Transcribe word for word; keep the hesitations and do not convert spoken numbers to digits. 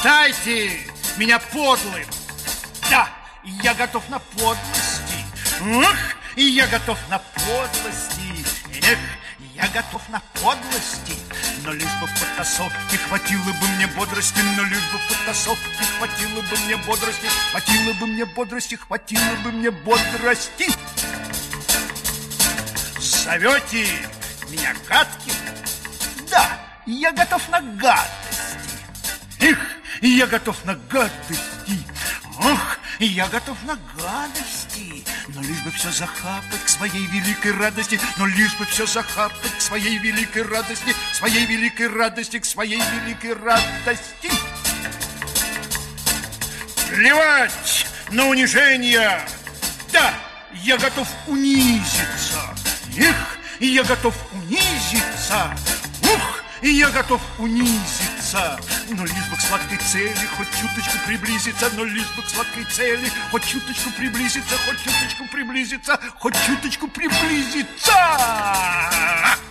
Считайте меня подлым. Да, я готов на подлости. Эх, я готов на подлости. Эх, я готов на подлости. Но лишь бы в потасовке хватило бы мне бодрости. Но лишь бы в потасовке хватило бы мне бодрости. Хватило бы мне бодрости, хватило бы мне бодрости. Зовете меня гадким? Да, я готов на гадости. Эх, я готов на гадости. Ох, я готов на гадости. Но лишь бы все захапать к своей великой радости. Но лишь бы все захапать к своей великой радости. К своей великой радости, к своей великой радости. Плевать на унижение. Да, я готов унизиться. Эх, я готов унизиться. Ух, я готов унизиться. Но лишь бы к сладкой цели хоть чуточку приблизиться. Но лишь бы к сладкой цели хоть чуточку приблизиться. Хоть чуточку приблизиться. Хоть чуточку приблизиться.